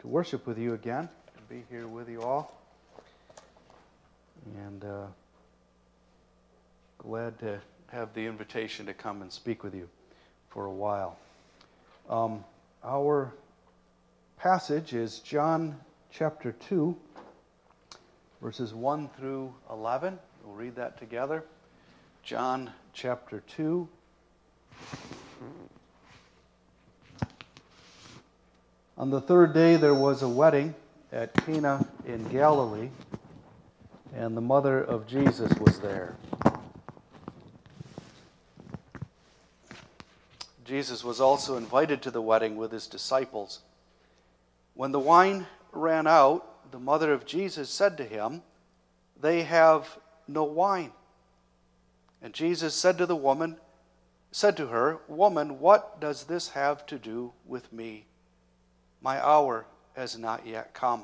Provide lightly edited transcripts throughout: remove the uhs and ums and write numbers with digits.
to worship with you again, to be here with you all. And glad to have the invitation to come and speak with you for a while. Our passage is John chapter 2, verses 1 through 11. We'll read that together. John chapter 2. On the third day there was a wedding at Cana in Galilee, and the mother of Jesus was there. Jesus was also invited to the wedding with his disciples. When the wine ran out, the mother of Jesus said to him, "They have no wine." And Jesus said to her, "Woman, what does this have to do with me? My hour has not yet come."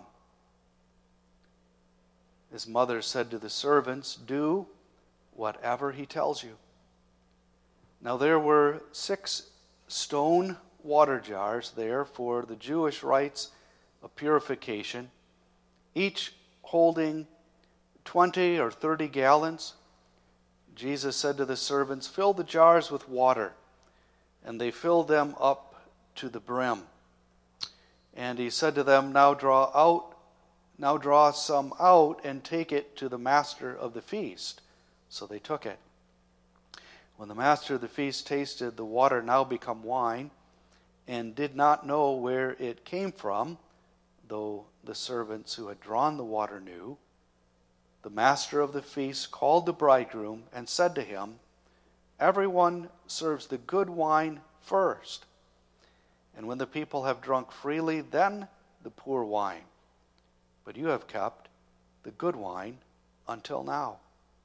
His mother said to the servants, "Do whatever he tells you." Now there were 6 stone water jars there for the Jewish rites of purification, each holding 20 or 30 gallons. Jesus said to the servants, "Fill the jars with water." And they filled them up to the brim. And he said to them, Now draw some out and take it to the master of the feast." So they took it. When the master of the feast tasted the water now become wine, and did not know where it came from, though the servants who had drawn the water knew, the master of the feast called the bridegroom and said to him, "Everyone serves the good wine first, and when the people have drunk freely, then the poor wine. But you have kept the good wine until now."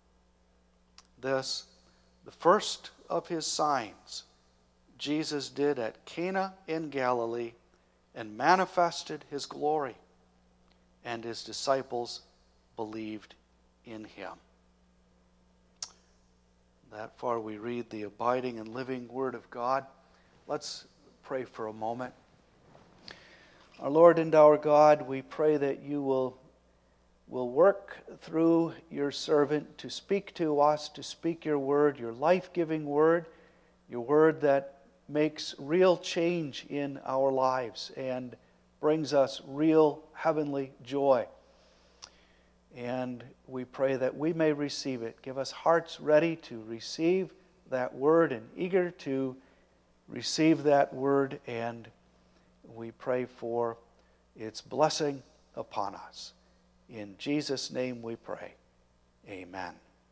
This, the first of his signs, Jesus did at Cana in Galilee, and manifested his glory, and his disciples believed in him. That far we read the abiding and living Word of God. Let's pray for a moment. Our Lord and our God, we pray that you will work through your servant to speak to us, to speak your word, your life-giving word, your word that makes real change in our lives and brings us real heavenly joy. And we pray that we may receive it. Give us hearts ready to receive that word and eager to receive that word, and we pray for its blessing upon us. In Jesus' name we pray. Amen.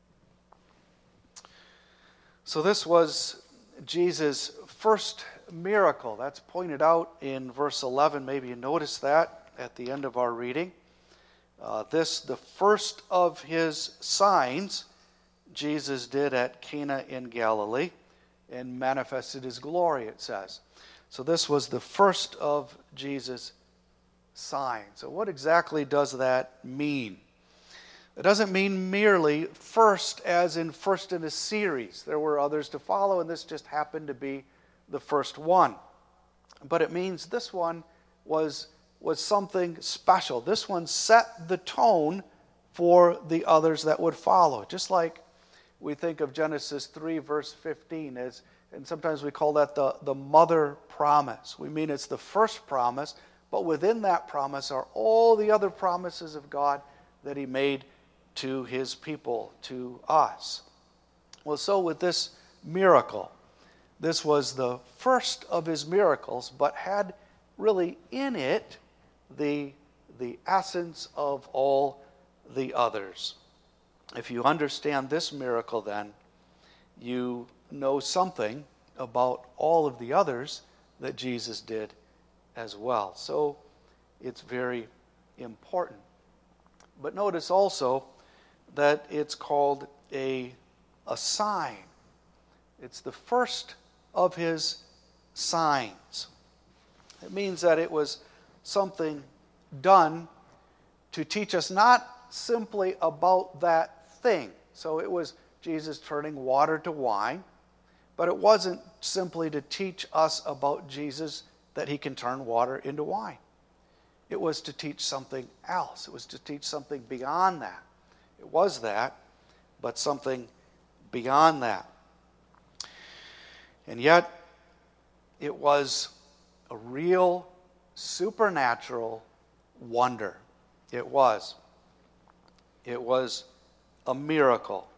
So this was Jesus' first miracle. That's pointed out in verse 11. Maybe you noticed that at the end of our reading. This, the first of his signs, Jesus did at Cana in Galilee, and manifested his glory, it says. So this was the first of Jesus' signs. So what exactly does that mean? It doesn't mean merely first as in first in a series. There were others to follow, and this just happened to be the first one. But it means this one was something special. This one set the tone for the others that would follow. Just like we think of Genesis 3, verse 15, and sometimes we call that the mother promise. We mean it's the first promise, but within that promise are all the other promises of God that he made to his people, to us. Well, so with this miracle, this was the first of his miracles, but had really in it the essence of all the others. If you understand this miracle, then you know something about all of the others that Jesus did as well. So it's very important. But notice also that it's called a sign. It's the first of his signs. It means that it was something done to teach us not simply about that thing. So it was Jesus turning water to wine, but it wasn't simply to teach us about Jesus that he can turn water into wine. it was to teach something else. It was to teach something beyond that. It was that, but something beyond that. And yet, it was a real supernatural wonder. It was. It was a miracle.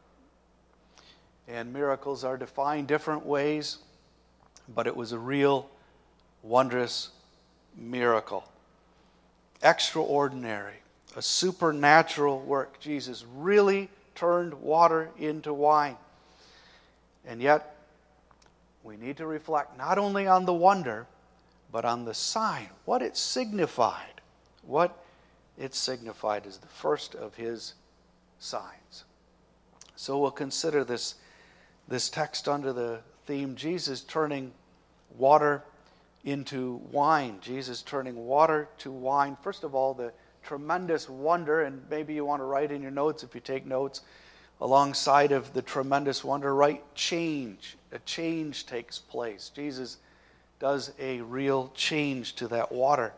And miracles are defined different ways, but it was a real, wondrous miracle. Extraordinary, a supernatural work. Jesus really turned water into wine. And yet, we need to reflect not only on the wonder, but on the sign, what it signified. What it signified is the first of his signs. So we'll consider this text under the theme, Jesus turning water into wine. Jesus turning water to wine. First of all, the tremendous wonder, and maybe you want to write in your notes if you take notes, alongside of the tremendous wonder, write change. A change takes place. Jesus does a real change to that water.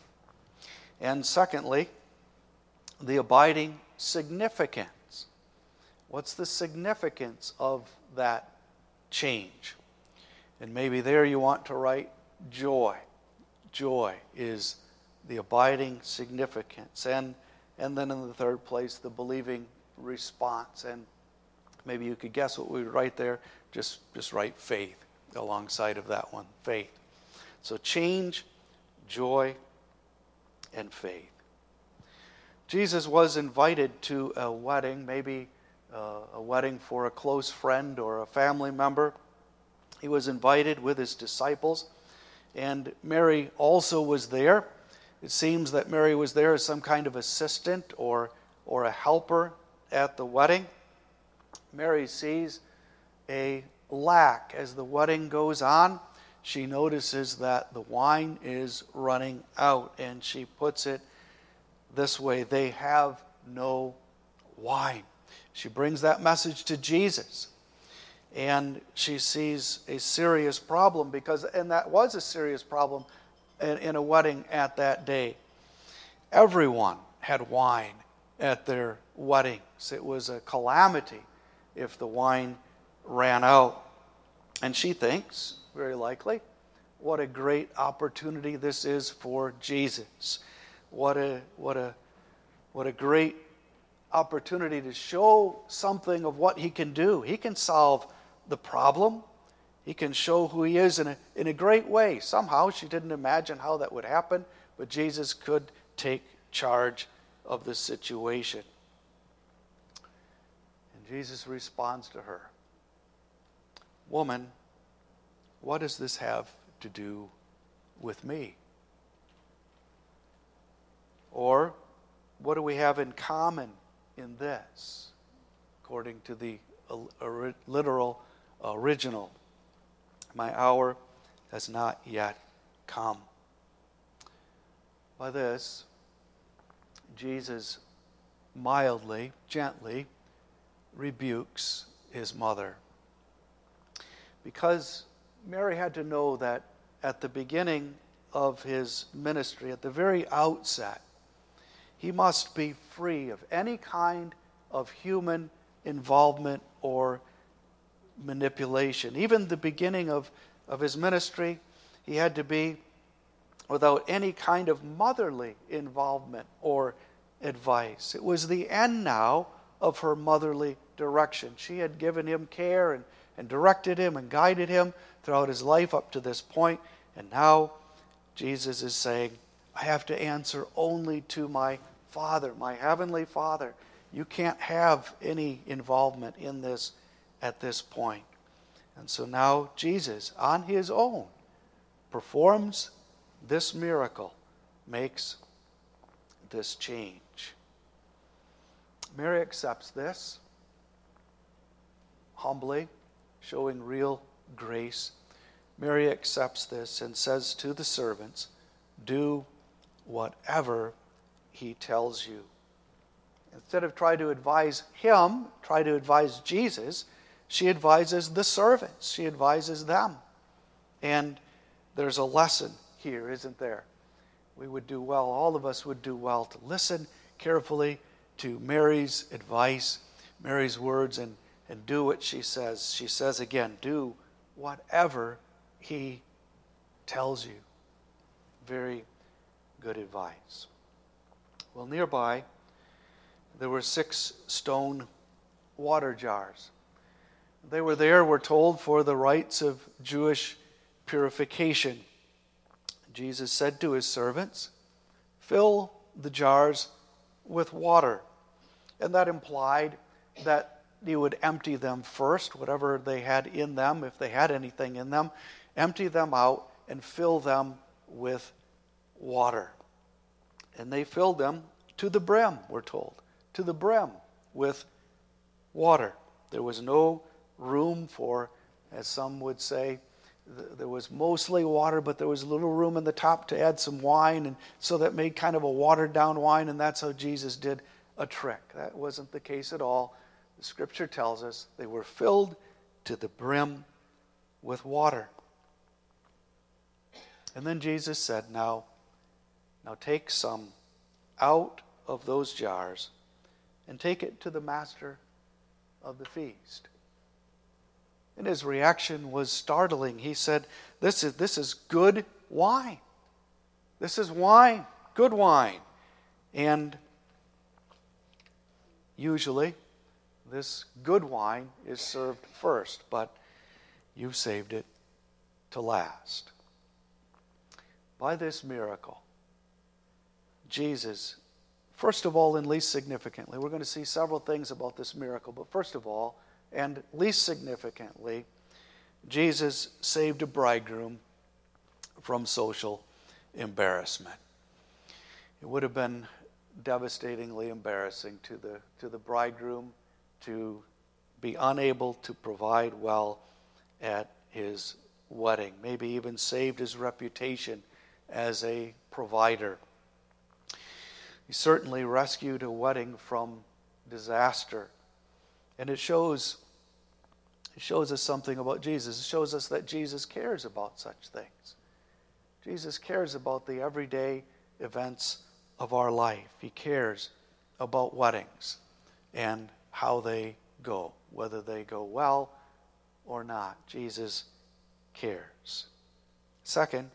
And secondly, the abiding significance. What's the significance of that change? And maybe there you want to write joy. Joy is the abiding significance. And then in the third place, the believing response. And maybe you could guess what we would write there. Just write faith alongside of that one. Faith. So change, joy, and faith. Jesus was invited to a wedding, maybe a wedding for a close friend or a family member. He was invited with his disciples, and Mary also was there. It seems that Mary was there as some kind of assistant or a helper at the wedding. Mary sees a lack as the wedding goes on. She notices that the wine is running out, and she puts it this way: they have no wine. She brings that message to Jesus, and she sees a serious problem, and that was a serious problem in a wedding at that day. Everyone had wine at their weddings. It was a calamity if the wine ran out. And she thinks, very likely, what a great opportunity this is for Jesus. What a great opportunity to show something of what he can do. He can solve the problem. He can show who he is in a great way. Somehow she didn't imagine how that would happen, but Jesus could take charge of the situation. And Jesus responds to her, "Woman, what does this have to do with me?" Or, what do we have in common in this? According to the literal original, my hour has not yet come. By this, Jesus mildly, gently rebukes his mother. Because Mary had to know that at the beginning of his ministry, at the very outset, he must be free of any kind of human involvement or manipulation. Even the beginning of his ministry, he had to be without any kind of motherly involvement or advice. It was the end now of her motherly direction. She had given him care and directed him and guided him throughout his life up to this point. And now Jesus is saying, I have to answer only to my Father, my heavenly Father. You can't have any involvement in this at this point. And so now Jesus, on his own, performs this miracle, makes this change. Mary accepts this humbly, showing real grace. Mary accepts this and says to the servants, "Do whatever he tells you." Instead of trying to advise him, try to advise Jesus, she advises the servants. She advises them. And there's a lesson here, isn't there? we would do well, all of us would do well to listen carefully to Mary's advice, Mary's words, and do what she says. She says again, do whatever he tells you. Very good advice. Well, nearby, there were 6 stone water jars. They were there, we're told, for the rites of Jewish purification. Jesus said to his servants, fill the jars with water. And that implied that he would empty them first, whatever they had in them, if they had anything in them, empty them out and fill them with water. And they filled them to the brim, we're told, to the brim with water. There was no room for, as some would say, there was mostly water, but there was a little room in the top to add some wine, and so that made kind of a watered down wine, and that's how Jesus did a trick. That wasn't the case at all. The scripture tells us they were filled to the brim with water. And then Jesus said, now take some out of those jars and take it to the master of the feast. And his reaction was startling. He said, this is good wine. This is wine, good wine. And usually this good wine is served first, but you've saved it to last. By this miracle, Jesus, first of all and least significantly, we're going to see several things about this miracle, but first of all, and least significantly, Jesus saved a bridegroom from social embarrassment. It would have been devastatingly embarrassing to the bridegroom to be unable to provide well at his wedding, maybe even saved his reputation as a provider. He certainly rescued a wedding from disaster. And it shows us something about Jesus. It shows us that Jesus cares about such things. Jesus cares about the everyday events of our life. He cares about weddings and how they go, whether they go well or not. Jesus cares. Second,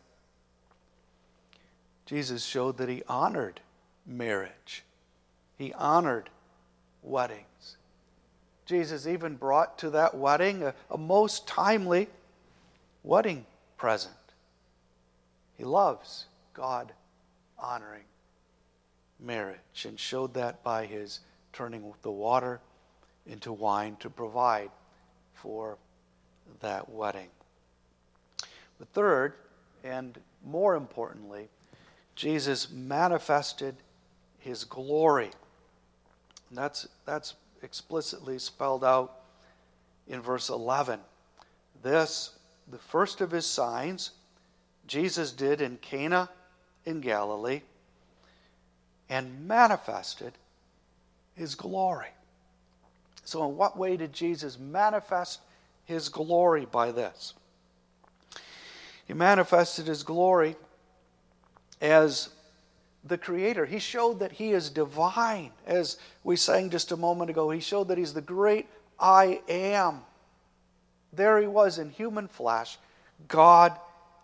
Jesus showed that he honored marriage. He honored weddings. Jesus even brought to that wedding a most timely wedding present. He loves God-honoring marriage and showed that by his turning the water into wine to provide for that wedding. The third, and more importantly, Jesus manifested his glory. And that's explicitly spelled out in verse 11. This, the first of his signs, Jesus did in Cana in Galilee and manifested his glory. So in what way did Jesus manifest his glory by this? He manifested his glory as the Creator. He showed that he is divine. As we sang just a moment ago, he showed that he's the great I am. There he was in human flesh, God,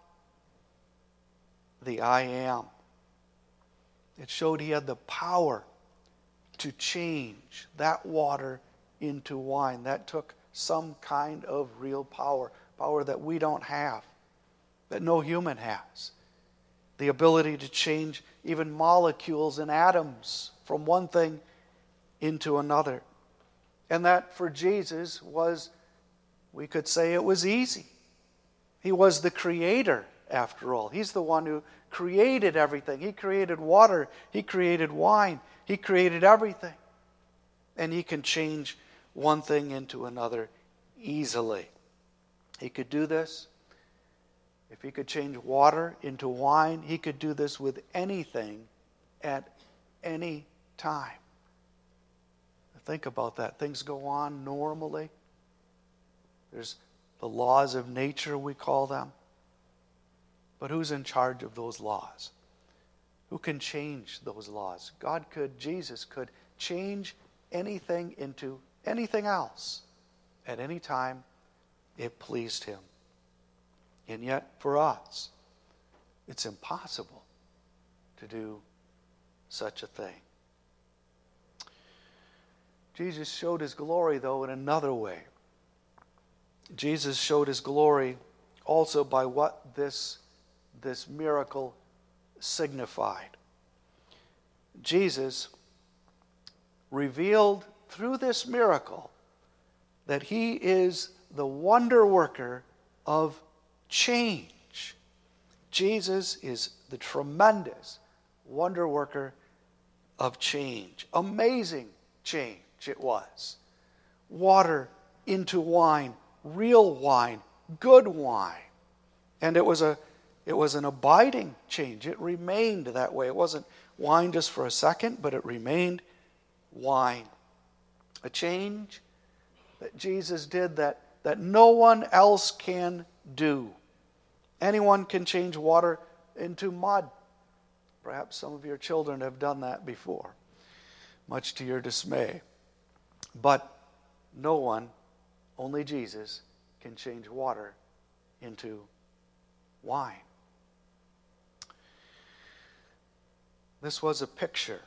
the I am. It showed he had the power to change that water into wine. That took some kind of real power that we don't have, that no human has. The ability to change even molecules and atoms from one thing into another. And that for Jesus was, we could say it was easy. He was the creator, after all. He's the one who created everything. He created water. He created wine. He created everything. And he can change one thing into another easily. He could do this. If he could change water into wine, he could do this with anything at any time. Think about that. Things go on normally. There's the laws of nature, we call them. But who's in charge of those laws? can change those laws? Jesus could change anything into anything else at any time it pleased him. And yet, for us, it's impossible to do such a thing. Jesus showed his glory, though, in another way. Jesus showed his glory also by what this miracle signified. Jesus revealed through this miracle that he is the wonder worker of change. Jesus is the tremendous wonder worker of change. Amazing change it was. Water into wine, real wine, good wine. And it was an abiding change. It remained that way. It wasn't wine just for a second, but it remained wine. A change that Jesus did that no one else can do. Anyone can change water into mud. Perhaps some of your children have done that before, much to your dismay. But no one, only Jesus, can change water into wine. This was a picture,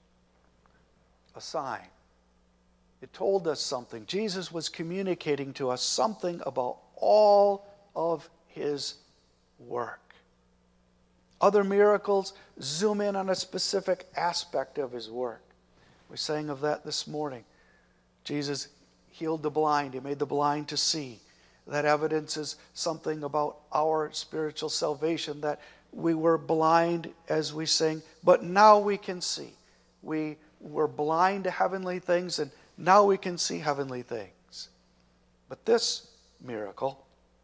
a sign. It told us something. Jesus was communicating to us something about all of his work. Other miracles zoom in on a specific aspect of his work. We sang of that this morning. Jesus healed the blind. He made the blind to see. That evidences something about our spiritual salvation, that we were blind, as we sing, but now we can see. We were blind to heavenly things, and now we can see heavenly things. But this miracle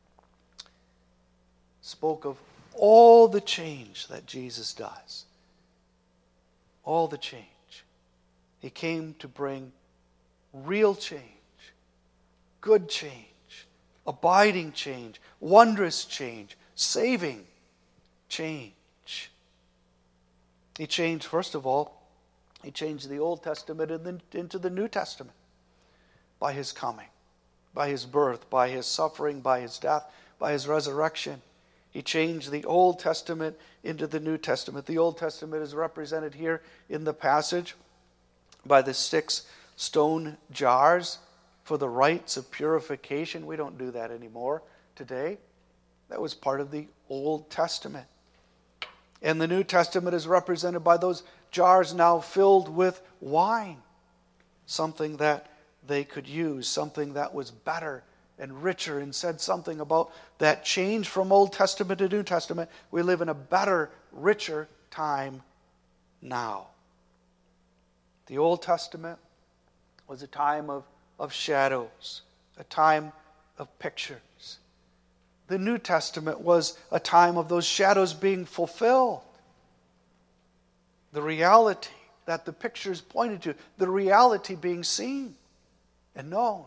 spoke of all the change that Jesus does. All the change. He came to bring real change, good change, abiding change, wondrous change, saving change. He changed, first of all, he changed the Old Testament into the New Testament by his coming, by his birth, by his suffering, by his death, by his resurrection. He changed the Old Testament into the New Testament. The Old Testament is represented here in the passage by the 6 stone jars for the rites of purification. We don't do that anymore today. That was part of the Old Testament. And the New Testament is represented by those jars now filled with wine, something that they could use, something that was better and richer, and said something about that change from Old Testament to New Testament. We live in a better, richer time now. The Old Testament was a time of shadows, a time of pictures. The New Testament was a time of those shadows being fulfilled. The reality that the pictures pointed to, the reality being seen and known.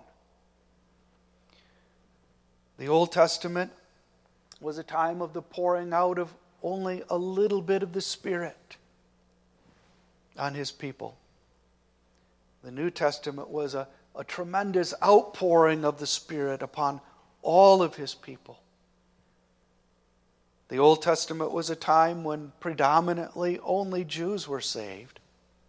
The Old Testament was a time of the pouring out of only a little bit of the Spirit on his people. The New Testament was a tremendous outpouring of the Spirit upon all of his people. The Old Testament was a time when predominantly only Jews were saved.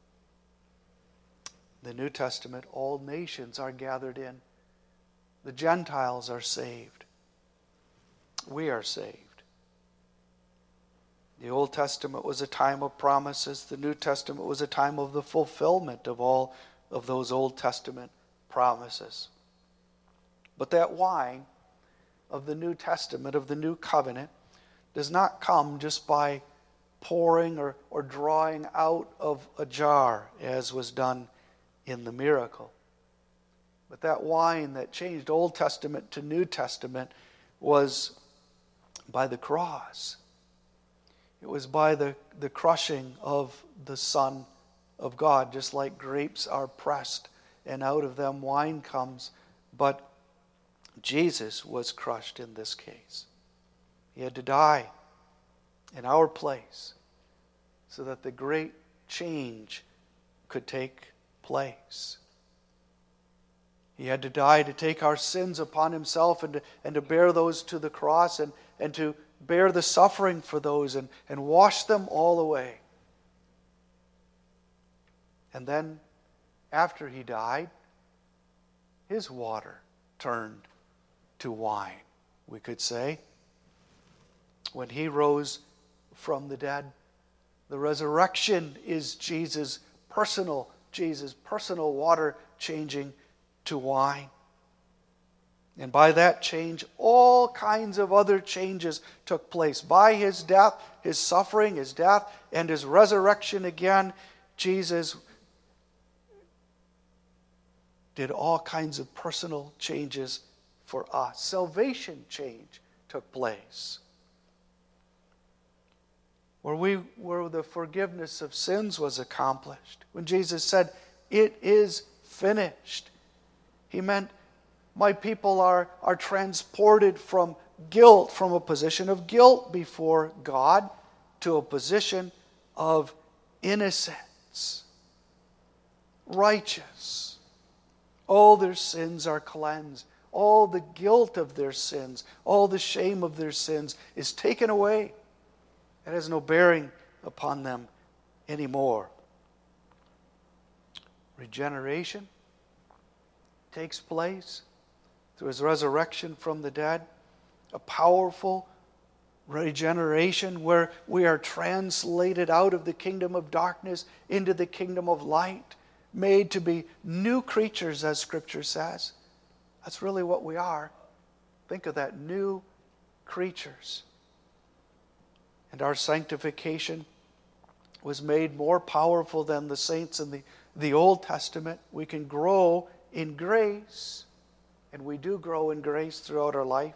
The New Testament, all nations are gathered in. The Gentiles are saved. We are saved. The Old Testament was a time of promises. The New Testament was a time of the fulfillment of all of those Old Testament promises. But that wine of the New Testament, of the New Covenant, does not come just by pouring or drawing out of a jar, as was done in the miracle. But that wine that changed Old Testament to New Testament was by the cross. It was by the crushing of the Son of God, just like grapes are pressed and out of them wine comes. But Jesus was crushed in this case. He had to die in our place so that the great change could take place. He had to die to take our sins upon himself and to bear those to the cross and to bear the suffering for those and wash them all away. And then, after he died, his water turned to wine, we could say. When he rose from the dead, the resurrection is Jesus' personal water changing to wine. And by that change, all kinds of other changes took place. By his death, his suffering, his death, and his resurrection again, Jesus did all kinds of personal changes for us. Salvation change took place. Where the forgiveness of sins was accomplished. When Jesus said, "It is finished," he meant my people are transported from guilt, from a position of guilt before God to a position of innocence, righteous. All their sins are cleansed. All the guilt of their sins, all the shame of their sins is taken away. It has no bearing upon them anymore. Regeneration takes place through his resurrection from the dead. A powerful regeneration where we are translated out of the kingdom of darkness into the kingdom of light, made to be new creatures, as Scripture says. That's really what we are. Think of that, new creatures. And our sanctification was made more powerful than the saints in the Old Testament. We can grow in grace, and we do grow in grace throughout our life.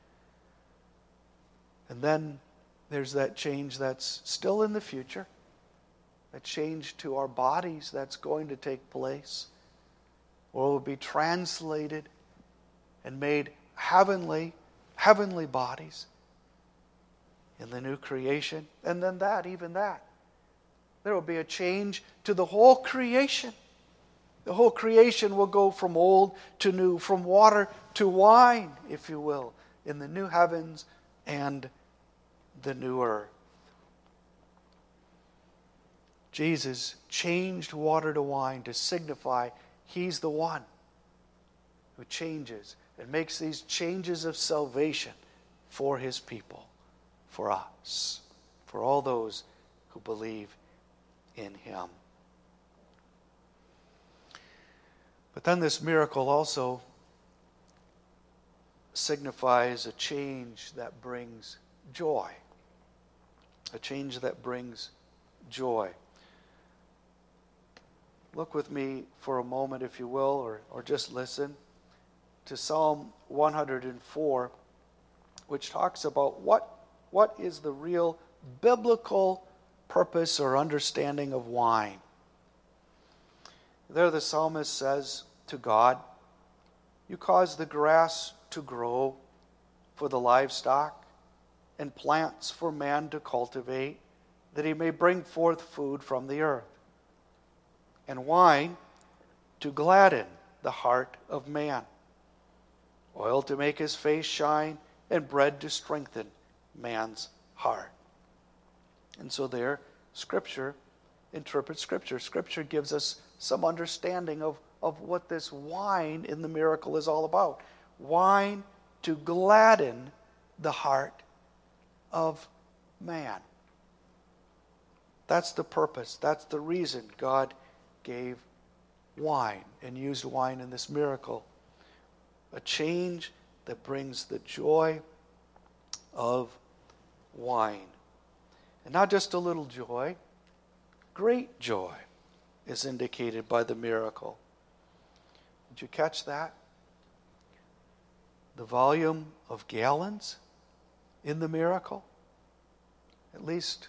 And then there's that change that's still in the future, that change to our bodies that's going to take place, where we'll be translated and made heavenly bodies in the new creation. And then even that. There will be a change to the whole creation. The whole creation will go from old to new, from water to wine, if you will, in the new heavens and the new earth. Jesus changed water to wine to signify he's the one who changes and makes these changes of salvation for his people, for us, for all those who believe in him. But then this miracle also signifies a change that brings joy. A change that brings joy. Look with me for a moment, if you will, or just listen to Psalm 104, which talks about what is the real biblical purpose or understanding of wine. There the psalmist says to God, "You cause the grass to grow for the livestock and plants for man to cultivate, that he may bring forth food from the earth, and wine to gladden the heart of man, oil to make his face shine, and bread to strengthen man's heart." And so there, Scripture interprets Scripture. Scripture gives us some understanding of what this wine in the miracle is all about. Wine to gladden the heart of man. That's the purpose. That's the reason God gave wine and used wine in this miracle. A change that brings the joy of wine. And not just a little joy, great joy is indicated by the miracle. Did you catch that? The volume of gallons in the miracle? At least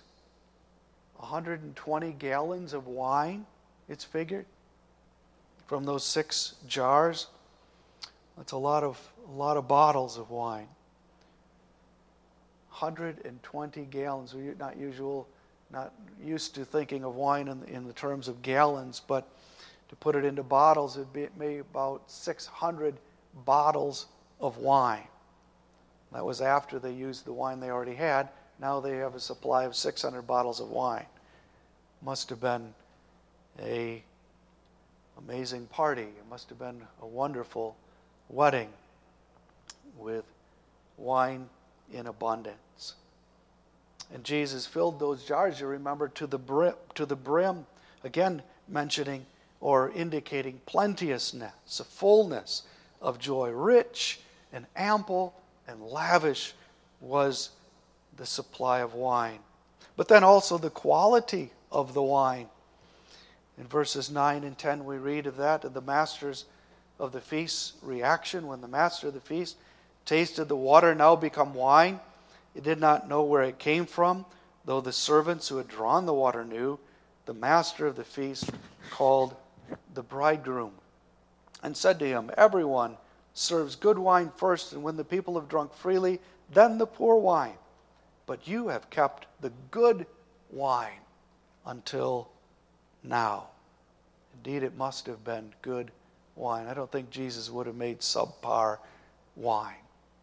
120 gallons of wine, it's figured, from those 6 jars. That's a lot of bottles of wine. 120 gallons. Not not used to thinking of wine in the terms of gallons, but to put it into bottles, it'd be maybe about 600 bottles of wine. That was after they used the wine they already had. Now they have a supply of 600 bottles of wine. Must have been an amazing party. It must have been a wonderful wedding with wine in abundance. And Jesus filled those jars, you remember, to the brim, again mentioning or indicating plenteousness, a fullness of joy. Rich and ample and lavish was the supply of wine. But then also the quality of the wine. In verses 9 and 10 we read of that, of the masters of the feast's reaction. When the master of the feast tasted the water now become wine, he did not know where it came from, though the servants who had drawn the water knew. The master of the feast called the bridegroom and said to him, everyone serves good wine first, and when the people have drunk freely, then the poor wine. But you have kept the good wine until now. Indeed, it must have been good wine. I don't think Jesus would have made subpar wine.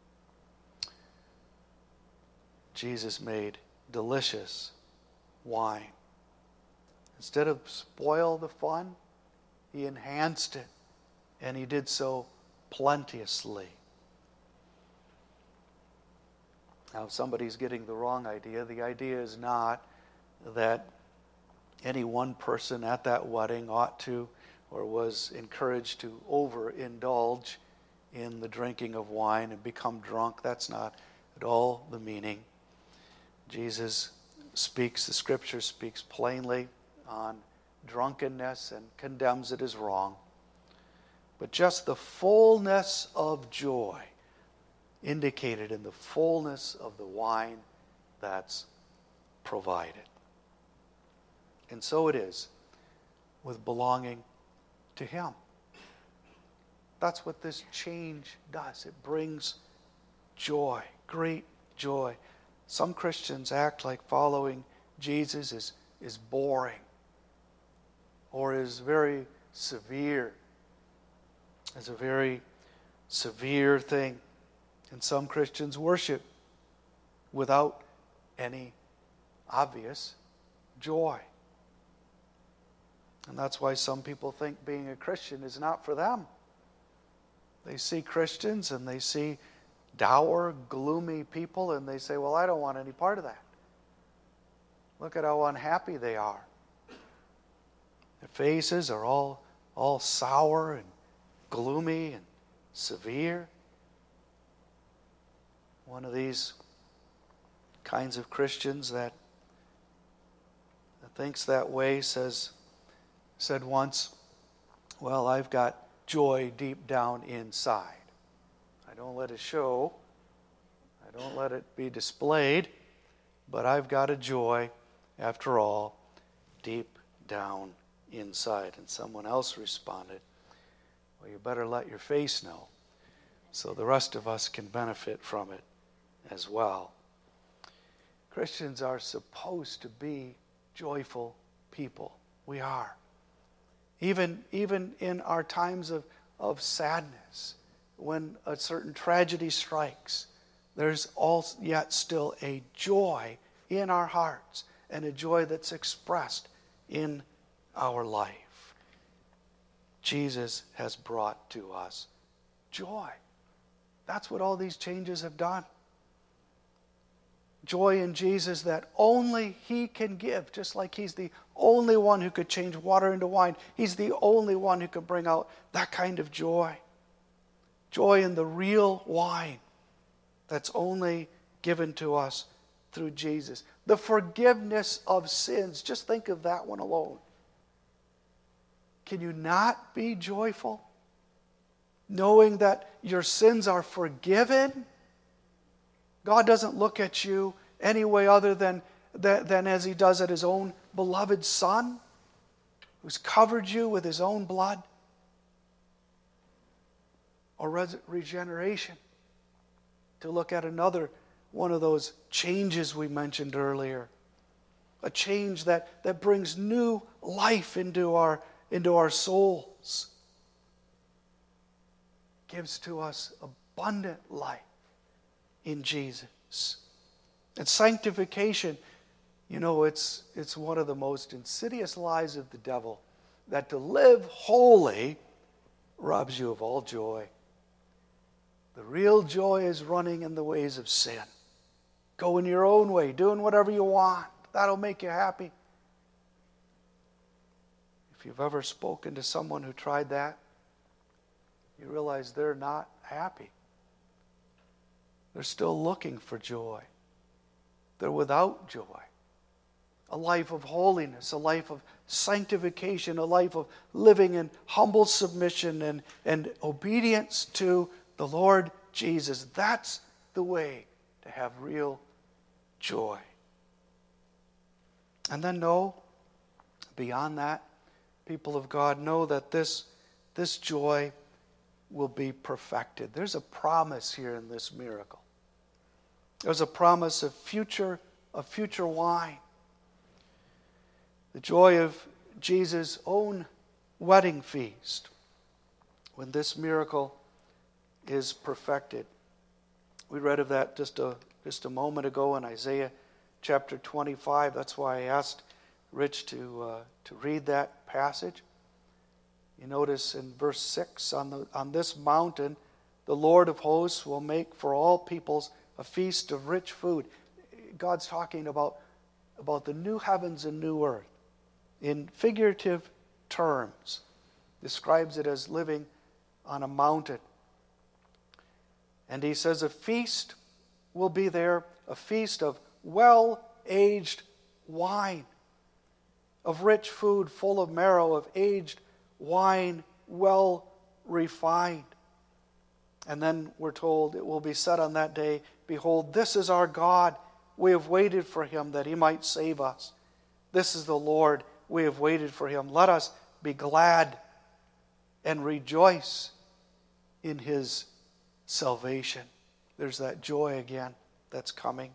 Jesus made delicious wine. Instead of spoil the fun, he enhanced it, and he did so plenteously. Now, if somebody's getting the wrong idea, the idea is not that any one person at that wedding ought to or was encouraged to overindulge in the drinking of wine and become drunk. That's not at all the meaning. Jesus speaks, the Scripture speaks plainly on drunkenness and condemns it as wrong. But just the fullness of joy indicated in the fullness of the wine that's provided. And so it is with belonging to Him. That's what this change does. It brings joy, great joy. Some Christians act like following Jesus is boring or is very severe. It's a very severe thing. And some Christians worship without any obvious joy. And that's why some people think being a Christian is not for them. They see Christians and they see dour, gloomy people and they say, well, I don't want any part of that. Look at how unhappy they are. Their faces are all sour and gloomy and severe. One of these kinds of Christians that thinks that way said once, well, I've got joy deep down inside. I don't let it show. I don't let it be displayed. But I've got a joy, after all, deep down inside. And someone else responded, well, you better let your face know so the rest of us can benefit from it as well. Christians are supposed to be joyful people. We are. Even in our times of sadness, when a certain tragedy strikes, there's yet still a joy in our hearts and a joy that's expressed in our life. Jesus has brought to us joy. That's what all these changes have done. Joy in Jesus that only He can give, just like He's the only one who could change water into wine. He's the only one who can bring out that kind of joy. Joy in the real wine that's only given to us through Jesus. The forgiveness of sins. Just think of that one alone. Can you not be joyful? Knowing that your sins are forgiven? God doesn't look at you any way other than as He does at His own beloved Son, who's covered you with His own blood. Or regeneration. To look at another one of those changes we mentioned earlier. a change that brings new life into our souls, gives to us abundant life in Jesus. And sanctification, it's one of the most insidious lies of the devil, that to live holy robs you of all joy. The real joy is running in the ways of sin. Going your own way, doing whatever you want. That'll make you happy. If you've ever spoken to someone who tried that, you realize they're not happy. They're still looking for joy. They're without joy. A life of holiness, a life of sanctification, a life of living in humble submission and obedience to the Lord Jesus. That's the way to have real joy. And then beyond that, people of God, know that this joy will be perfected. There's a promise here in this miracle. There's a promise of future wine. The joy of Jesus' own wedding feast when this miracle is perfected. We read of that just a moment ago in Isaiah chapter 25. That's why I asked Rich to read that passage. You notice in verse 6, on this mountain, the Lord of hosts will make for all peoples a feast of rich food. God's talking about the new heavens and new earth. In figurative terms, describes it as living on a mountain. And he says a feast will be there, a feast of well-aged wine, of rich food full of marrow, of aged wine well refined. And then we're told it will be said on that day, behold, this is our God. We have waited for him that he might save us. This is the Lord. We have waited for him. Let us be glad and rejoice in his salvation. There's that joy again that's coming.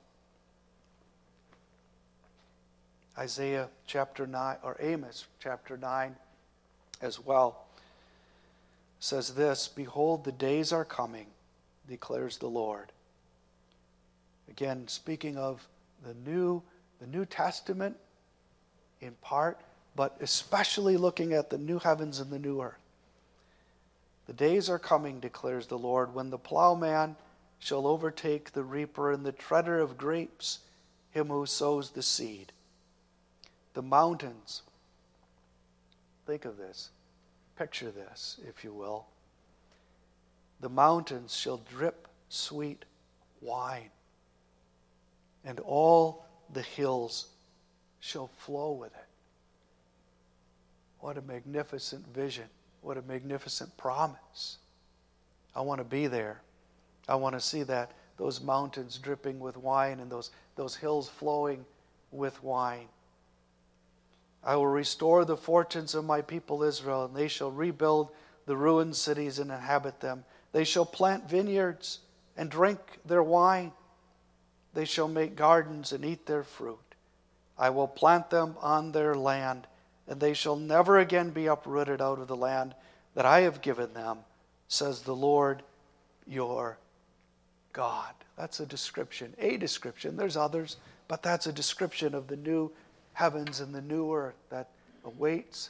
Isaiah chapter 9, or Amos chapter 9 as well, says this, behold, the days are coming, declares the Lord. Again, speaking of the New Testament in part, but especially looking at the new heavens and the new earth. The days are coming, declares the Lord, when the plowman shall overtake the reaper and the treader of grapes, him who sows the seed. The mountains, think of this, picture this, if you will. The mountains shall drip sweet wine, and all the hills shall flow with it. What a magnificent vision. What a magnificent promise. I want to be there. I want to see those mountains dripping with wine and those hills flowing with wine. I will restore the fortunes of my people Israel, and they shall rebuild the ruined cities and inhabit them. They shall plant vineyards and drink their wine. They shall make gardens and eat their fruit. I will plant them on their land, and they shall never again be uprooted out of the land that I have given them, says the Lord your God. That's a description. There's others, but that's a description of the new heavens and the new earth that awaits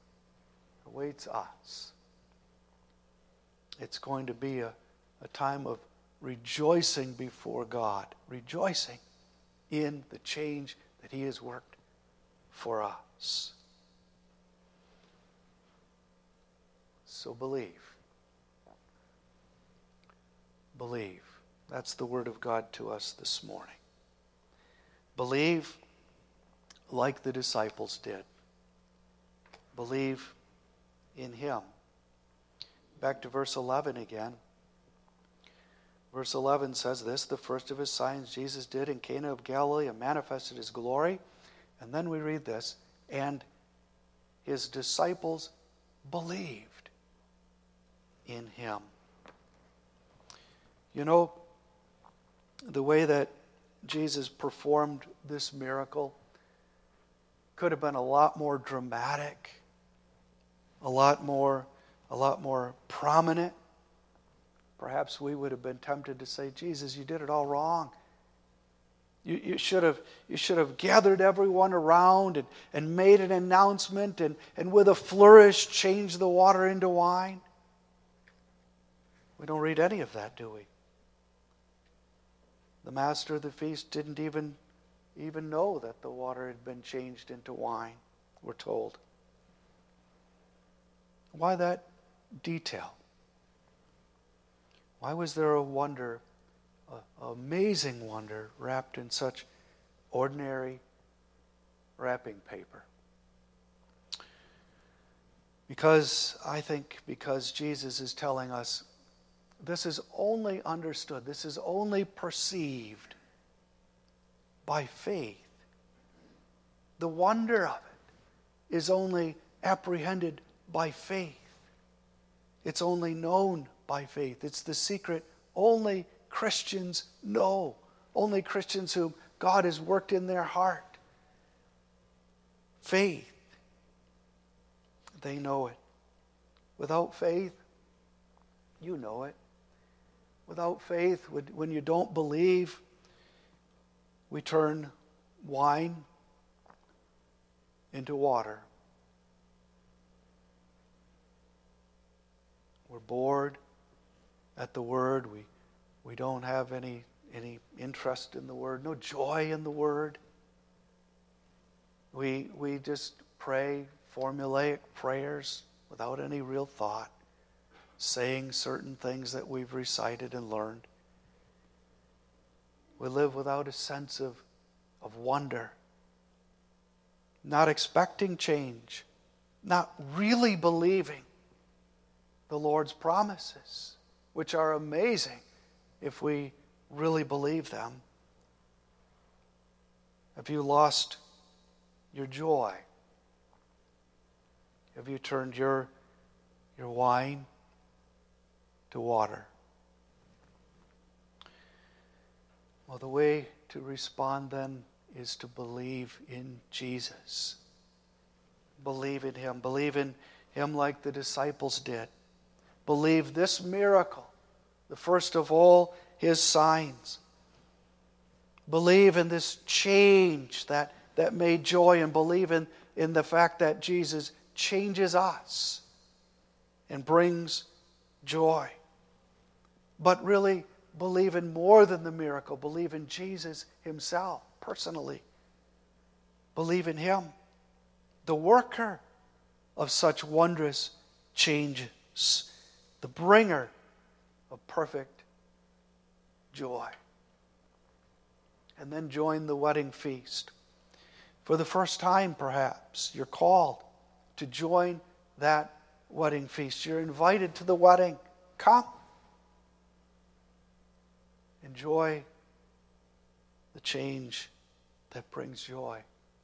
us. It's going to be a time of rejoicing before God, rejoicing in the change that he has worked for us. So believe. Believe. That's the word of God to us this morning. Believe like the disciples did. Believe in him. Back to verse 11 again. Verse 11 says this, the first of his signs Jesus did in Cana of Galilee and manifested his glory. And then we read this, and his disciples believed in him. You know, the way that Jesus performed this miracle could have been a lot more dramatic, a lot more prominent. Perhaps we would have been tempted to say, Jesus, you did it all wrong. You should have gathered everyone around and made an announcement and with a flourish changed the water into wine. We don't read any of that, do we? The master of the feast didn't even know that the water had been changed into wine, we're told. Why that detail? Why was there a wonder, amazing wonder, wrapped in such ordinary wrapping paper? Because Jesus is telling us this is only understood, this is only perceived by faith. The wonder of it is only apprehended by faith. It's only known by faith. It's the secret only Christians know. Only Christians whom God has worked in their heart. Faith. They know it. Without faith, you know it. Without faith, when you don't believe, we turn wine into water. We're bored at the Word. We don't have any interest in the Word, no joy in the Word. We just pray formulaic prayers without any real thought, saying certain things that we've recited and learned. We live without a sense of wonder, not expecting change, not really believing the Lord's promises, which are amazing if we really believe them. Have you lost your joy? Have you turned your wine to water? Well, the way to respond then is to believe in Jesus. Believe in Him. Believe in Him like the disciples did. Believe this miracle, the first of all His signs. Believe in this change that made joy, and believe in the fact that Jesus changes us and brings joy. But really believe in more than the miracle. Believe in Jesus Himself, personally. Believe in Him, the worker of such wondrous changes, the bringer of perfect joy. And then join the wedding feast. For the first time, perhaps, you're called to join that wedding feast. You're invited to the wedding. Come. Enjoy the change that brings joy.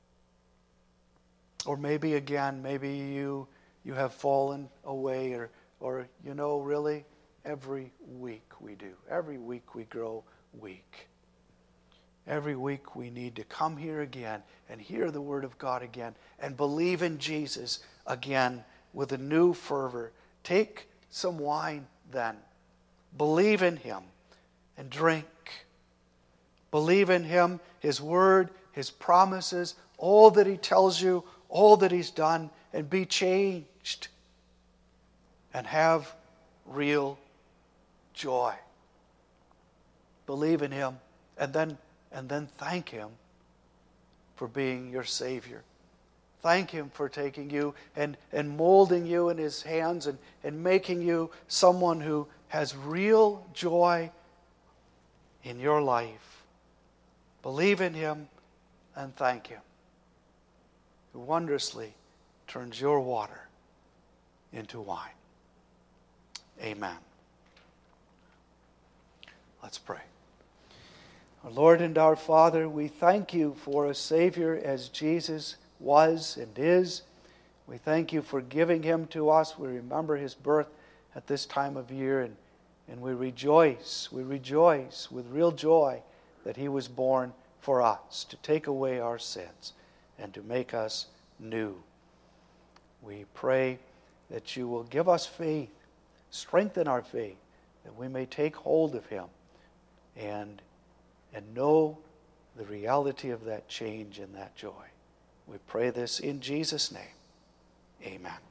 Or maybe you have fallen away, or really, every week we do. Every week we grow weak. Every week we need to come here again and hear the Word of God again and believe in Jesus again with a new fervor. Take some wine then. Believe in Him and drink. Believe in Him, His Word, His promises, all that He tells you, all that He's done, and be changed and have real joy. Believe in Him and then thank Him for being your Savior. Thank Him for taking you and molding you in His hands and making you someone who has real joy in your life. Believe in Him and thank Him, who wondrously turns your water into wine. Amen. Let's pray. Our Lord and our Father, we thank You for a Savior as Jesus was and is. We thank You for giving Him to us. We remember His birth at this time of year, and we rejoice with real joy that He was born for us to take away our sins. and to make us new. We pray that you will give us faith, strengthen our faith, that we may take hold of him and know the reality of that change and that joy. We pray this in Jesus' name. Amen.